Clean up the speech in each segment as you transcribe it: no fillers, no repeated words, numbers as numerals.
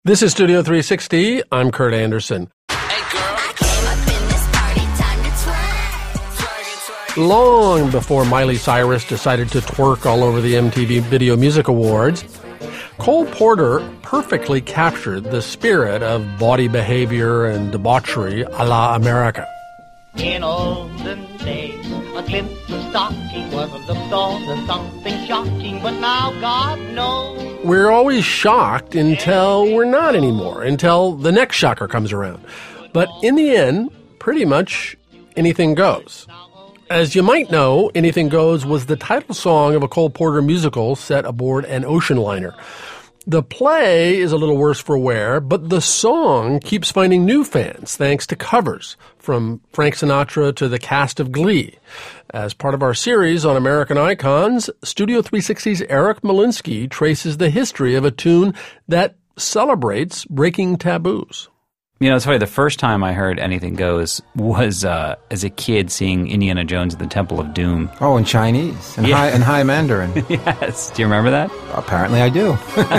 This is Studio 360. I'm Kurt Anderson. Long before Miley Cyrus decided to twerk all over the MTV Video Music Awards, Cole Porter perfectly captured the spirit of bawdy behavior and debauchery a la America. In olden days, a glimpse of stocking was looked on as something shocking, but now God knows. We're always shocked until we're not anymore, until the next shocker comes around. But in the end, pretty much anything goes. As you might know, Anything Goes was the title song of a Cole Porter musical set aboard an ocean liner. The play is a little worse for wear, but the song keeps finding new fans thanks to covers, from Frank Sinatra to the cast of Glee. As part of our series on American icons, Studio 360's Eric Molinsky traces the history of a tune that celebrates breaking taboos. You know, it's funny, the first time I heard Anything Goes was as a kid seeing Indiana Jones at the Temple of Doom. Oh, in Chinese and, Yeah. High Mandarin. Yes. Do you remember that? Apparently I do.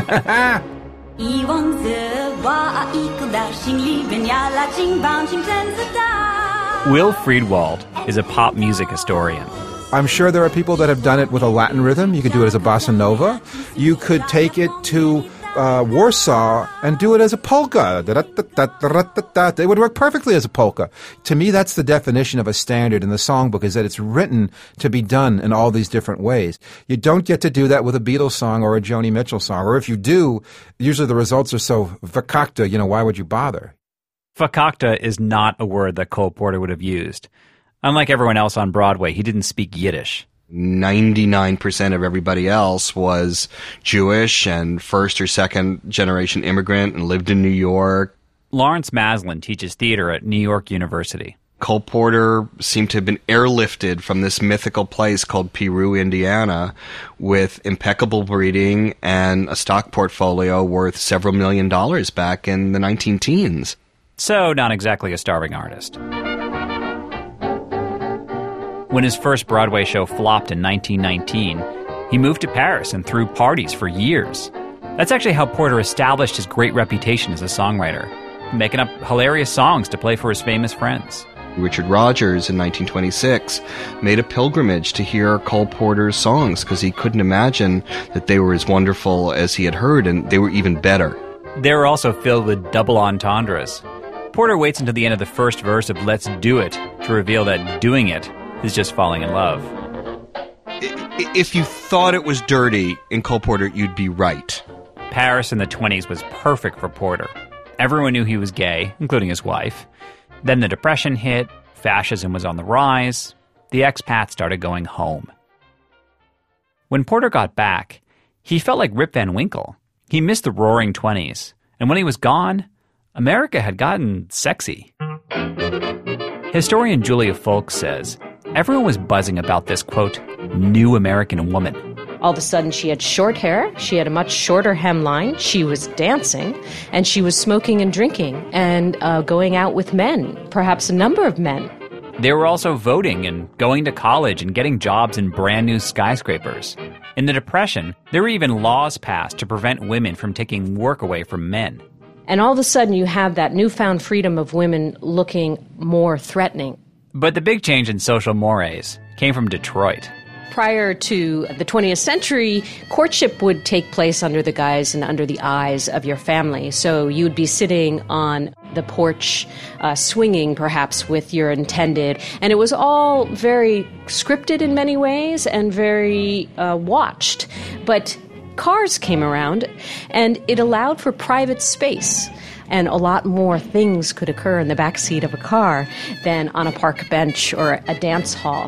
Will Friedwald is a pop music historian. I'm sure there are people that have done it with a Latin rhythm. You could do it as a bossa nova. You could take it to Warsaw and do it as a polka. It would work perfectly as a polka. To me, that's the definition of a standard in the songbook, is that it's written to be done in all these different ways. You don't get to do that with a Beatles song or a Joni Mitchell song. Or if you do, usually the results are so fakakta, why would you bother? Fakakta is not a word that Cole Porter would have used. Unlike everyone else on Broadway, he didn't speak Yiddish. 99% of everybody else was Jewish and first or second generation immigrant and lived in New York. Lawrence Maslin teaches theater at New York University. Cole Porter seemed to have been airlifted from this mythical place called Peru, Indiana, with impeccable breeding and a stock portfolio worth several $1 million back in the 19-teens. So, not exactly a starving artist. When his first Broadway show flopped in 1919, he moved to Paris and threw parties for years. That's actually how Porter established his great reputation as a songwriter, making up hilarious songs to play for his famous friends. Richard Rodgers in 1926 made a pilgrimage to hear Cole Porter's songs because he couldn't imagine that they were as wonderful as he had heard, and they were even better. They were also filled with double entendres. Porter waits until the end of the first verse of Let's Do It to reveal that doing it is just falling in love. If you thought it was dirty in Cole Porter, you'd be right. Paris in the 20s was perfect for Porter. Everyone knew he was gay, including his wife. Then the Depression hit, fascism was on the rise, the expats started going home. When Porter got back, he felt like Rip Van Winkle. He missed the roaring 20s, and when he was gone, America had gotten sexy. Historian Julia Folks says, everyone was buzzing about this, quote, new American woman. All of a sudden, she had short hair, she had a much shorter hemline, she was dancing, and she was smoking and drinking and going out with men, perhaps a number of men. They were also voting and going to college and getting jobs in brand new skyscrapers. In the Depression, there were even laws passed to prevent women from taking work away from men. And all of a sudden, you have that newfound freedom of women looking more threatening. But the big change in social mores came from Detroit. Prior to the 20th century, courtship would take place under the guise and under the eyes of your family. So you would be sitting on the porch, swinging perhaps with your intended. And it was all very scripted in many ways and very watched. But cars came around, and it allowed for private space. And a lot more things could occur in the backseat of a car than on a park bench or a dance hall.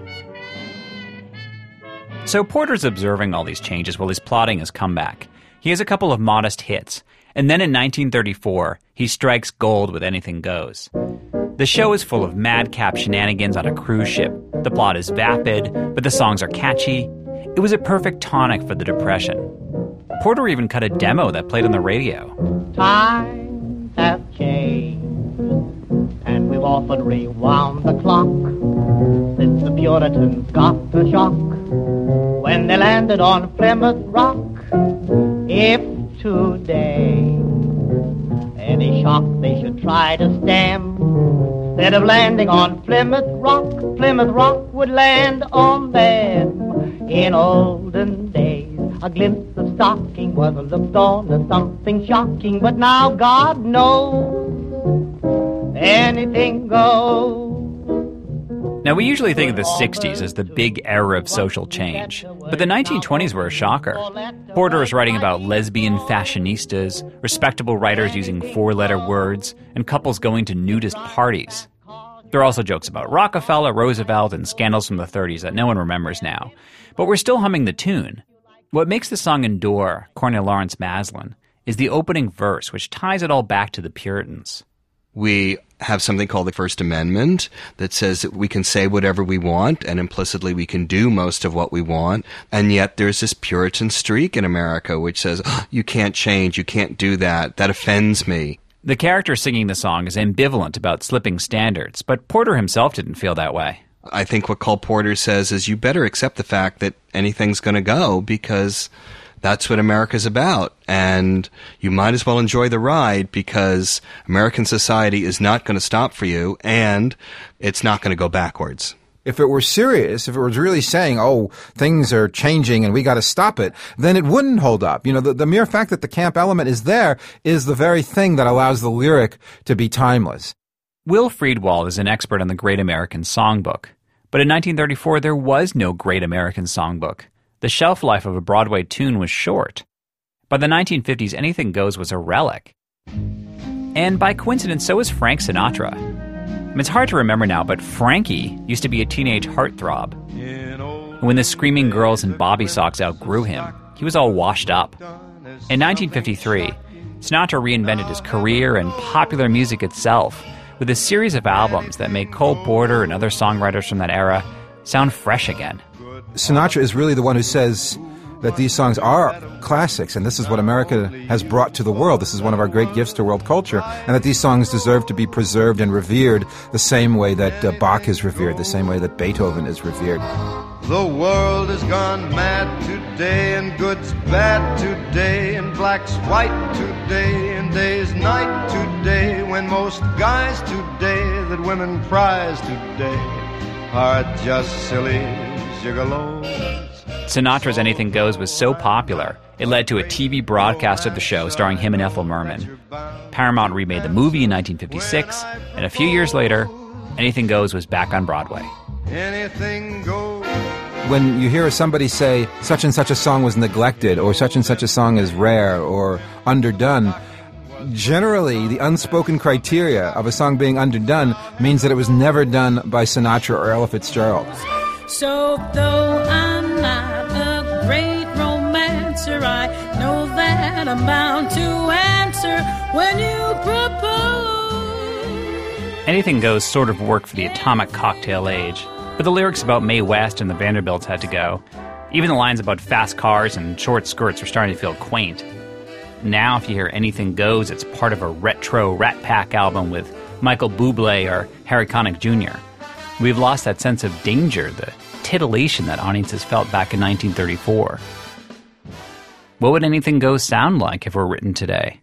So Porter's observing all these changes while he's plotting his comeback. He has a couple of modest hits, and then in 1934, he strikes gold with Anything Goes. The show is full of madcap shenanigans on a cruise ship. The plot is vapid, but the songs are catchy. It was a perfect tonic for the Depression. Porter even cut a demo that played on the radio. Times have changed, and we've often rewound the clock since the Puritans got the shock when they landed on Plymouth Rock. If today shock they should try to stem. Instead of landing on Plymouth Rock would land on them. In olden days, a glimpse of stocking was looked on as something shocking, but now God knows anything goes. Now, we usually think of the 60s as the big era of social change, but the 1920s were a shocker. Porter is writing about lesbian fashionistas, respectable writers using four-letter words, and couples going to nudist parties. There are also jokes about Rockefeller, Roosevelt, and scandals from the 30s that no one remembers now. But we're still humming the tune. What makes the song endure, according to Lawrence Maslin, is the opening verse, which ties it all back to the Puritans. We have something called the First Amendment that says that we can say whatever we want, and implicitly we can do most of what we want. And yet there's this Puritan streak in America which says, oh, you can't change, you can't do that, that offends me. The character singing the song is ambivalent about slipping standards, but Porter himself didn't feel that way. I think what Cole Porter says is you better accept the fact that anything's going to go, because that's what America's about, and you might as well enjoy the ride, because American society is not going to stop for you, and it's not going to go backwards. If it were serious, if it was really saying, oh, things are changing and we got to stop it, then it wouldn't hold up. You know, the mere fact that the camp element is there is the very thing that allows the lyric to be timeless. Will Friedwald is an expert on the Great American Songbook, but in 1934 there was no Great American Songbook. The shelf life of a Broadway tune was short. By the 1950s, Anything Goes was a relic. And by coincidence, so is Frank Sinatra. It's hard to remember now, but Frankie used to be a teenage heartthrob. And when the screaming girls in bobby socks outgrew him, he was all washed up. In 1953, Sinatra reinvented his career and popular music itself with a series of albums that made Cole Porter and other songwriters from that era sound fresh again. Sinatra is really the one who says that these songs are classics, and this is what America has brought to the world. This is one of our great gifts to world culture, and that these songs deserve to be preserved and revered the same way that Bach is revered, the same way that Beethoven is revered. The world has gone mad today, and good's bad today, and black's white today, and day's night today, when most guys today that women prize today are just silly gigolos. Sinatra's Anything Goes was so popular, it led to a TV broadcast of the show starring him and Ethel Merman. Paramount remade the movie in 1956, and a few years later, Anything Goes was back on Broadway. Anything goes. When you hear somebody say, such and such a song was neglected, or such and such a song is rare or underdone, generally the unspoken criteria of a song being underdone means that it was never done by Sinatra or Ella Fitzgerald. So though I'm not a great romancer, I know that I'm bound to answer when you propose. Anything Goes sort of worked for the atomic cocktail age, but the lyrics about Mae West and the Vanderbilts had to go. Even the lines about fast cars and short skirts were starting to feel quaint. Now if you hear Anything Goes, it's part of a retro Rat Pack album with Michael Bublé or Harry Connick Jr. We've lost that sense of danger, the titillation that audiences felt back in 1934. What would Anything Goes sound like if it were written today?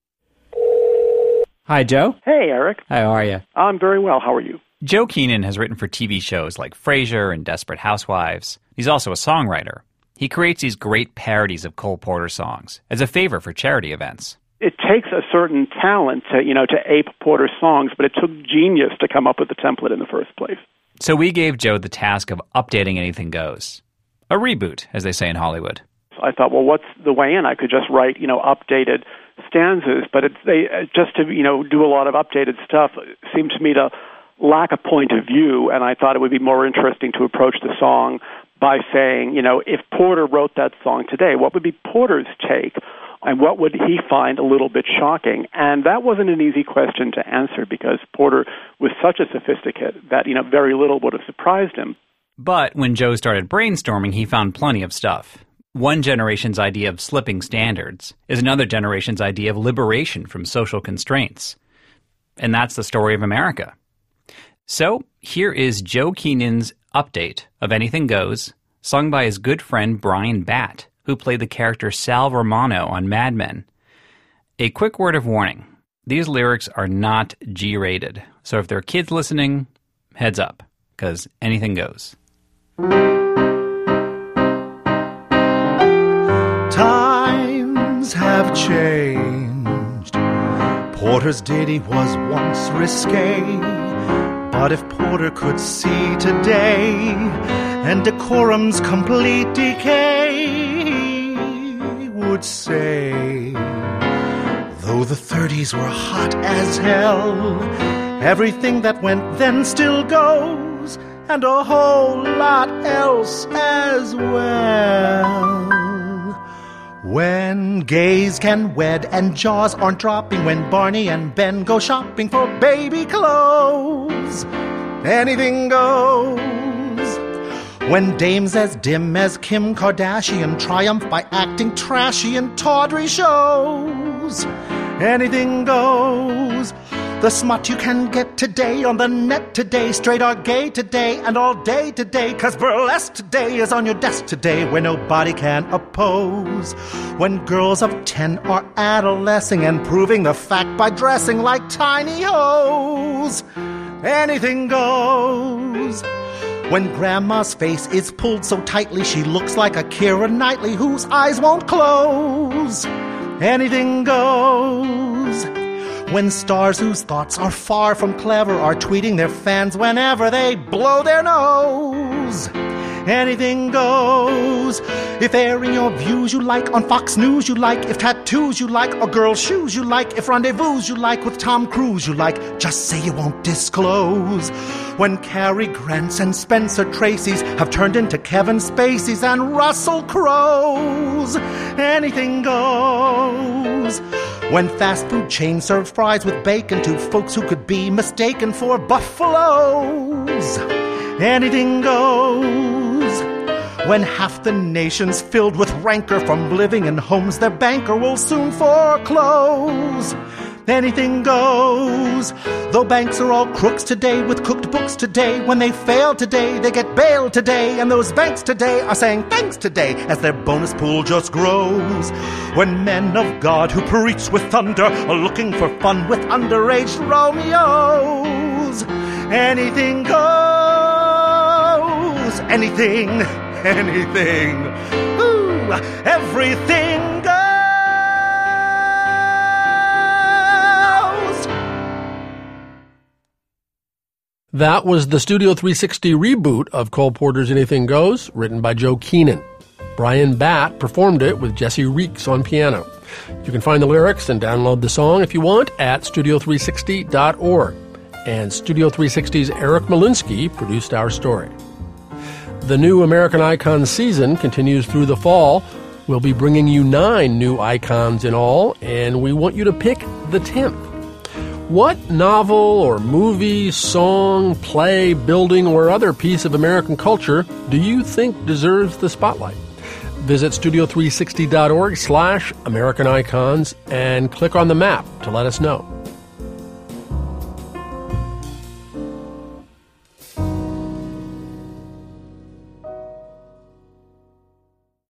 Hi, Joe. Hey, Eric. How are you? I'm very well. How are you? Joe Keenan has written for TV shows like Frasier and Desperate Housewives. He's also a songwriter. He creates these great parodies of Cole Porter songs as a favor for charity events. It takes a certain talent to ape Porter's songs, but it took genius to come up with the template in the first place. So we gave Joe the task of updating Anything Goes. A reboot, as they say in Hollywood. I thought, well, what's the way in? I could just write, updated stanzas, but just to, do a lot of updated stuff seemed to me to lack a point of view, and I thought it would be more interesting to approach the song by saying, if Porter wrote that song today, what would be Porter's take, and what would he find a little bit shocking? And that wasn't an easy question to answer because Porter was such a sophisticate that, very little would have surprised him. But when Joe started brainstorming, he found plenty of stuff. One generation's idea of slipping standards is another generation's idea of liberation from social constraints. And that's the story of America. So here is Joe Keenan's update of Anything Goes, sung by his good friend Brian Batt, who played the character Sal Romano on Mad Men. A quick word of warning. these lyrics are not G-rated. So if there are kids listening, heads up, because anything goes. Times have changed. Porter's ditty was once risque, but if Porter could see today and decorum's complete decay, he would say, though the 30s were hot as hell, everything that went then still goes, and a whole lot else as well. When gays can wed and jaws aren't dropping, when Barney and Ben go shopping for baby clothes, anything goes. When dames as dim as Kim Kardashian triumph by acting trashy in tawdry shows, anything goes. The smut you can get today on the net today, straight or gay today and all day today, 'cause burlesque today is on your desk today where nobody can oppose. When girls of 10 are adolescing and proving the fact by dressing like tiny hoes, anything goes. When grandma's face is pulled so tightly she looks like a Keira Knightley whose eyes won't close, anything goes. When stars whose thoughts are far from clever are tweeting their fans whenever they blow their nose, anything goes. If airing your views you like on Fox News you like, if tattoos you like or girl shoes you like, if rendezvous you like with Tom Cruise you like, just say you won't disclose. When Cary Grants and Spencer Tracy's have turned into Kevin Spacey's and Russell Crowe's, anything goes. When fast food chains serve fries with bacon to folks who could be mistaken for buffaloes, anything goes. When half the nation's filled with rancor from living in homes their banker will soon foreclose, anything goes. Though banks are all crooks today with cooked books today, when they fail today they get bailed today, and those banks today are saying thanks today as their bonus pool just grows. When men of God who preach with thunder are looking for fun with underage Romeos, anything goes. Anything, anything, ooh, everything goes. That was the Studio 360 reboot of Cole Porter's Anything Goes, written by Joe Keenan. Brian Batt performed it with Jesse Reeks on piano. You can find the lyrics and download the song if you want at studio360.org. And Studio 360's Eric Malinsky produced our story. The new American Icons season continues through the fall. We'll be bringing you 9 new icons in all, and we want you to pick the 10th. What novel or movie, song, play, building, or other piece of American culture do you think deserves the spotlight? Visit studio360.org/American Icons and click on the map to let us know.